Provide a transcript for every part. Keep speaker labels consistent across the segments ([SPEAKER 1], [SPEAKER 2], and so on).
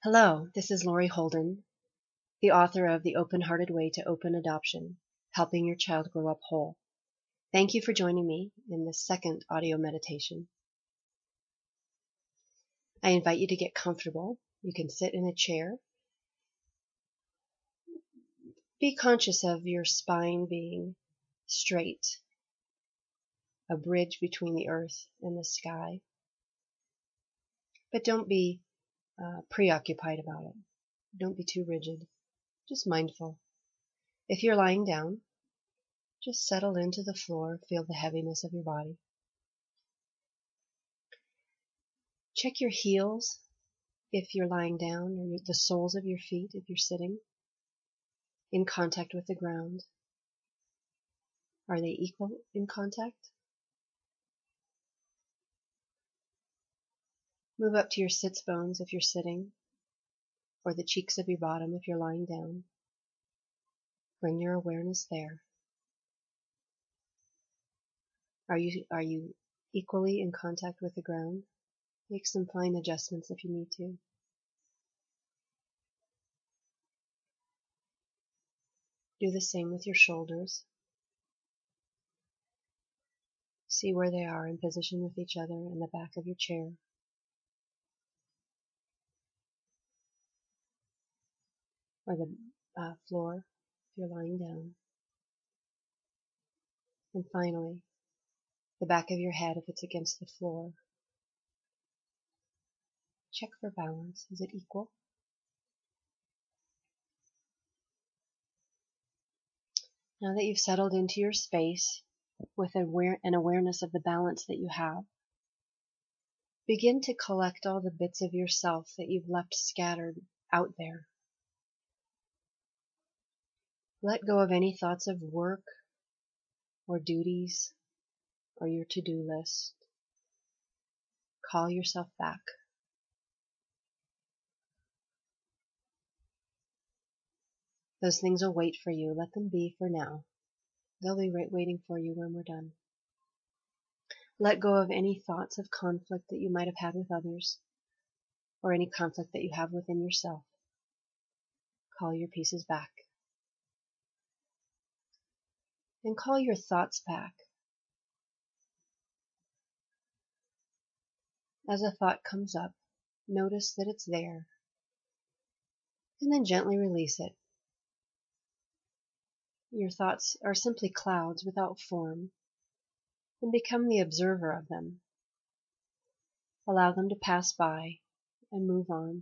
[SPEAKER 1] Hello, this is Lori Holden, the author of The Open-Hearted Way to Open Adoption, Helping Your Child Grow Up Whole. Thank you for joining me in this second audio meditation. I invite you to get comfortable. You can sit in a chair. Be conscious of your spine being straight, a bridge between the earth and the sky. But don't be preoccupied about it. Don't be too rigid. Just mindful. If you're lying down, just settle into the floor. Feel the heaviness of your body. Check your heels if you're lying down, or the soles of your feet if you're sitting, in contact with the ground. Are they equal in contact? Move up to your sits bones if you're sitting, or the cheeks of your bottom if you're lying down. Bring your awareness there. Are you equally in contact with the ground? Make some fine adjustments if you need to. Do the same with your shoulders. See where they are in position with each other in the back of your chair. Or the floor if you're lying down. And finally, the back of your head if it's against the floor. Check for balance. Is it equal? Now that you've settled into your space with an awareness of the balance that you have, begin to collect all the bits of yourself that you've left scattered out there. Let go of any thoughts of work or duties or your to-do list. Call yourself back. Those things will wait for you. Let them be for now. They'll be waiting for you when we're done. Let go of any thoughts of conflict that you might have had with others, or any conflict that you have within yourself. Call your pieces back. And call your thoughts back. As a thought comes up, notice that it's there, and then gently release it. Your thoughts are simply clouds without form, and become the observer of them. Allow them to pass by and move on.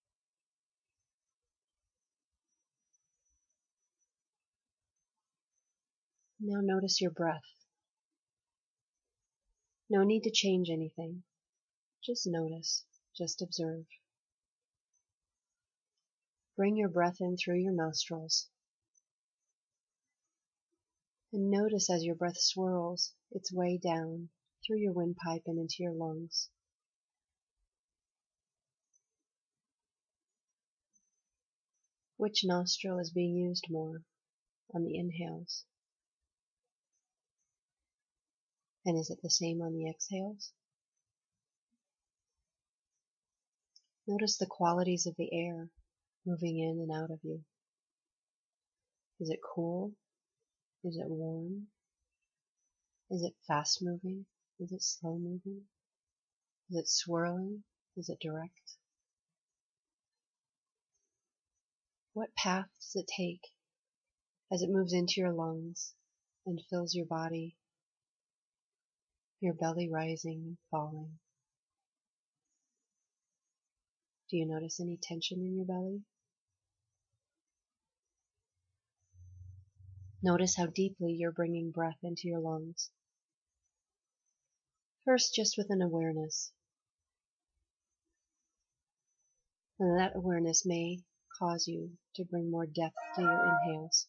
[SPEAKER 1] Now notice your breath. No need to change anything. Just notice. Just observe. Bring your breath in through your nostrils. And notice as your breath swirls its way down through your windpipe and into your lungs. Which nostril is being used more on the inhales? And is it the same on the exhales? Notice the qualities of the air moving in and out of you. Is it cool? Is it warm? Is it fast moving? Is it slow moving? Is it swirling? Is it direct? What path does it take as it moves into your lungs and fills your body, your belly rising and falling? Do you notice any tension in your belly? Notice how deeply you're bringing breath into your lungs. First, just with an awareness. And that awareness may cause you to bring more depth to your inhales.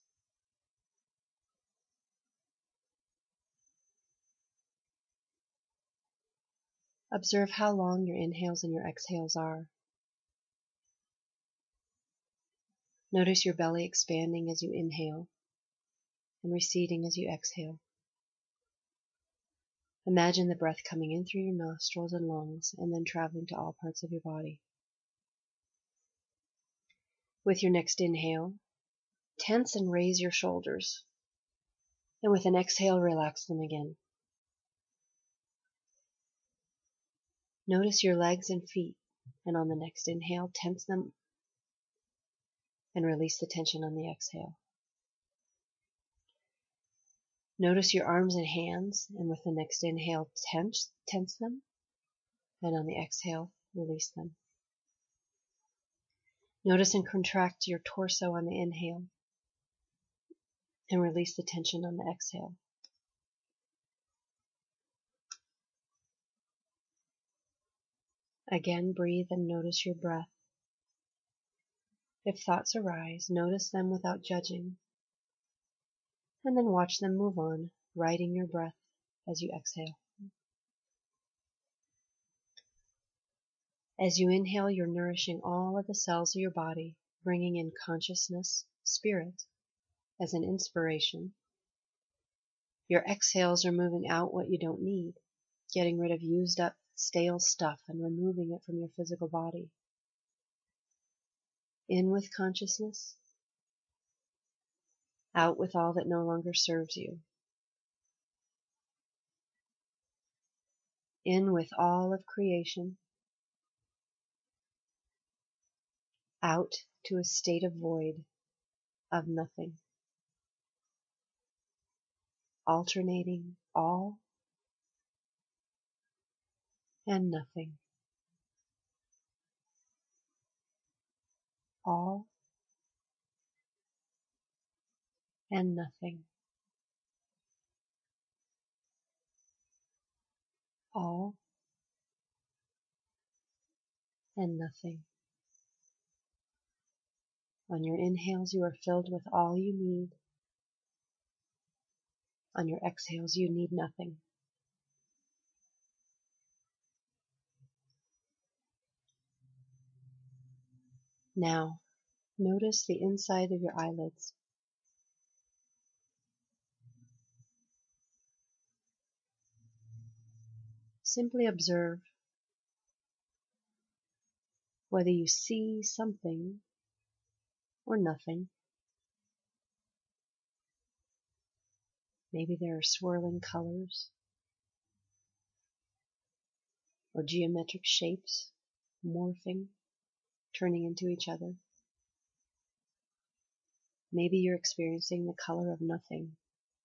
[SPEAKER 1] Observe how long your inhales and your exhales are. Notice your belly expanding as you inhale and receding as you exhale. Imagine the breath coming in through your nostrils and lungs and then traveling to all parts of your body. With your next inhale, tense and raise your shoulders. And with an exhale, relax them again. Notice your legs and feet, and on the next inhale, tense them and release the tension on the exhale. Notice your arms and hands, and with the next inhale, tense them, and on the exhale, release them. Notice and contract your torso on the inhale, and release the tension on the exhale. Again, breathe and notice your breath. If thoughts arise, notice them without judging, and then watch them move on, riding your breath as you exhale. As you inhale, you're nourishing all of the cells of your body, bringing in consciousness, spirit, as an inspiration. Your exhales are moving out what you don't need, getting rid of used up, stale stuff and removing it from your physical body. In with consciousness, out with all that no longer serves you. In with all of creation, out to a state of void, of nothing. Alternating all and nothing. All and nothing. All and nothing. On your inhales, you are filled with all you need. On your exhales, you need nothing. Now, notice the inside of your eyelids. Simply observe whether you see something or nothing. Maybe there are swirling colors or geometric shapes morphing, turning into each other. Maybe you're experiencing the color of nothing.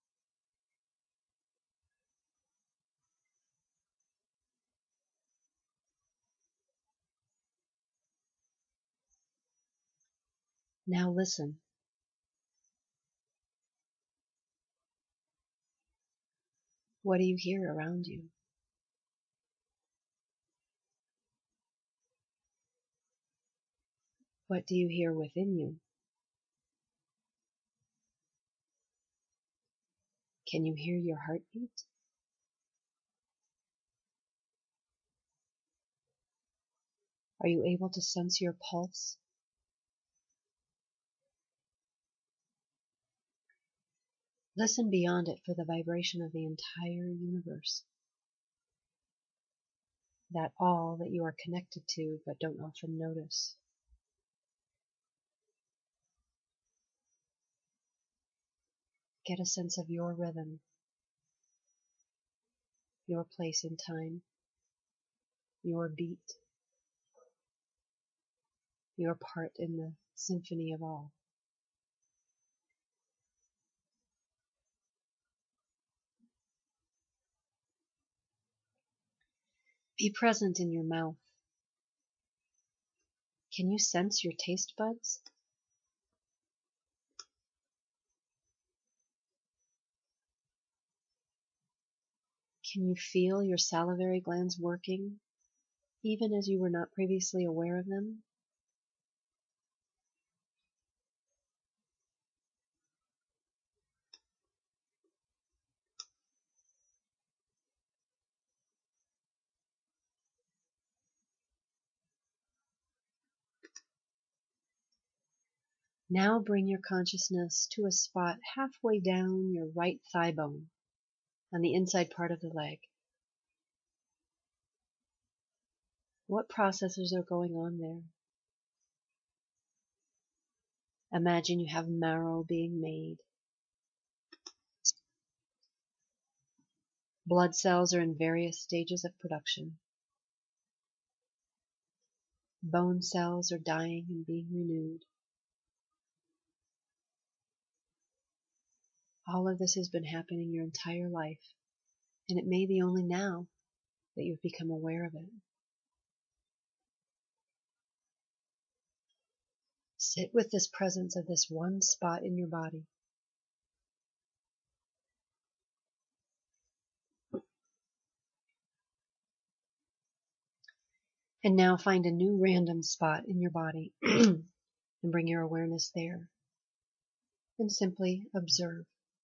[SPEAKER 1] Now listen. What do you hear around you? What do you hear within you? Can you hear your heartbeat? Are you able to sense your pulse? Listen beyond it for the vibration of the entire universe. That all that you are connected to but don't often notice. Get a sense of your rhythm, your place in time, your beat, your part in the symphony of all. Be present in your mouth. Can you sense your taste buds? Can you feel your salivary glands working, even as you were not previously aware of them? Now bring your consciousness to a spot halfway down your right thigh bone, on the inside part of the leg. What processes are going on there? Imagine you have marrow being made. Blood cells are in various stages of production. Bone cells are dying and being renewed. All of this has been happening your entire life, and it may be only now that you've become aware of it. Sit with this presence of this one spot in your body. And now find a new random spot in your body and bring your awareness there. And simply observe.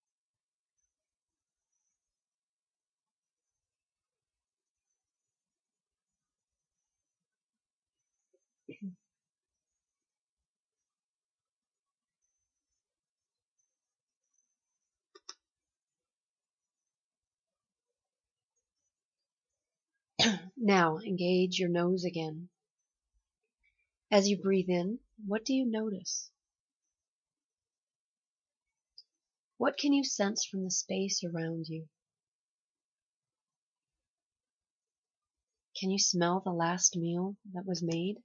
[SPEAKER 1] Now engage your nose again. As you breathe in, what do you notice? What can you sense from the space around you? Can you smell the last meal that was made?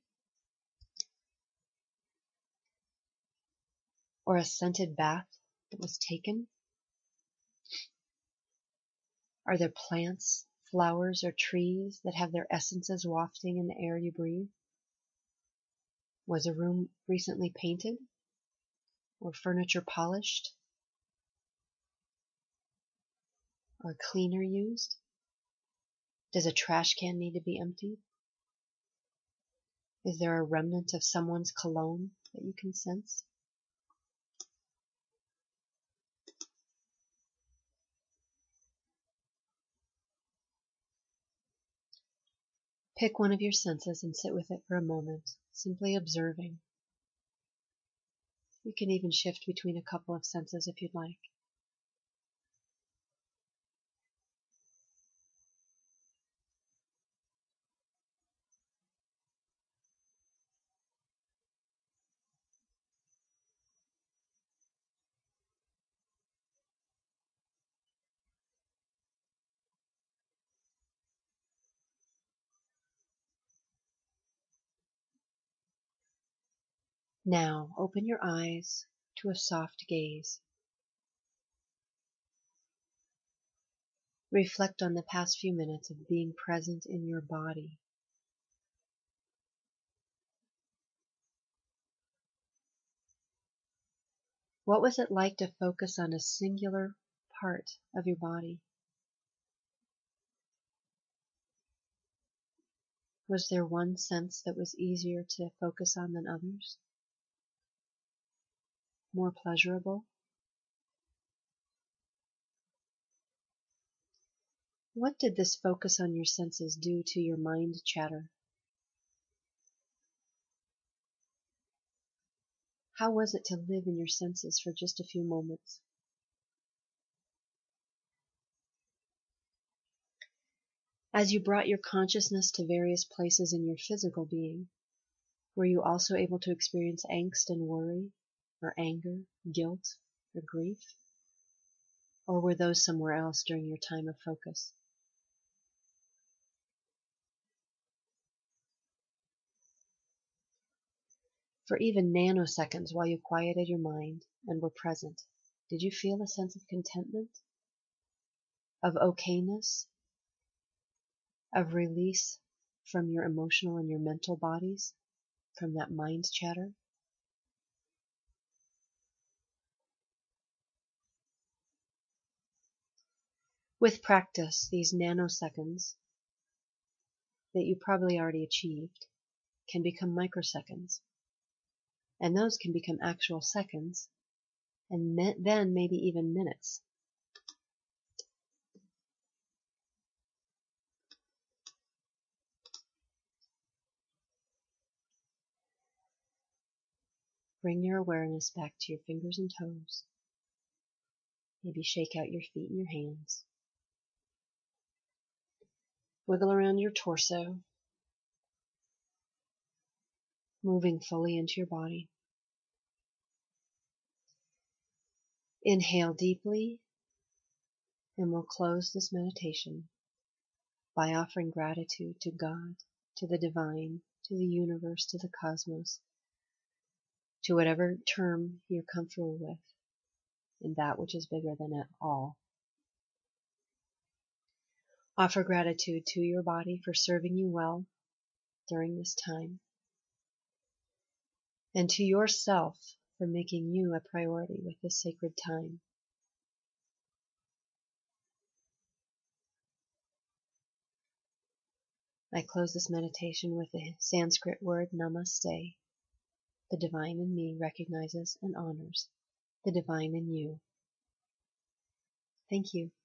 [SPEAKER 1] Or a scented bath that was taken? Are there plants, flowers, or trees that have their essences wafting in the air you breathe? Was a room recently painted? Or furniture polished? Or a cleaner used? Does a trash can need to be emptied? Is there a remnant of someone's cologne that you can sense? Pick one of your senses and sit with it for a moment, simply observing. You can even shift between a couple of senses if you'd like. Now open your eyes to a soft gaze. Reflect on the past few minutes of being present in your body. What was it like to focus on a singular part of your body? Was there one sense that was easier to focus on than others? More pleasurable? What did this focus on your senses do to your mind chatter? How was it to live in your senses for just a few moments? As you brought your consciousness to various places in your physical being, were you also able to experience angst and worry, or anger, guilt, or grief? Or were those somewhere else during your time of focus? For even nanoseconds while you quieted your mind and were present, did you feel a sense of contentment, of okayness, of release from your emotional and your mental bodies, from that mind chatter? With practice, these nanoseconds that you probably already achieved can become microseconds, and those can become actual seconds, and then maybe even minutes. Bring your awareness back to your fingers and toes. Maybe shake out your feet and your hands. Wiggle around your torso, moving fully into your body. Inhale deeply, and we'll close this meditation by offering gratitude to God, to the divine, to the universe, to the cosmos, to whatever term you're comfortable with, and that which is bigger than it all. Offer gratitude to your body for serving you well during this time, and to yourself for making you a priority with this sacred time. I close this meditation with the Sanskrit word Namaste. The divine in me recognizes and honors the divine in you. Thank you.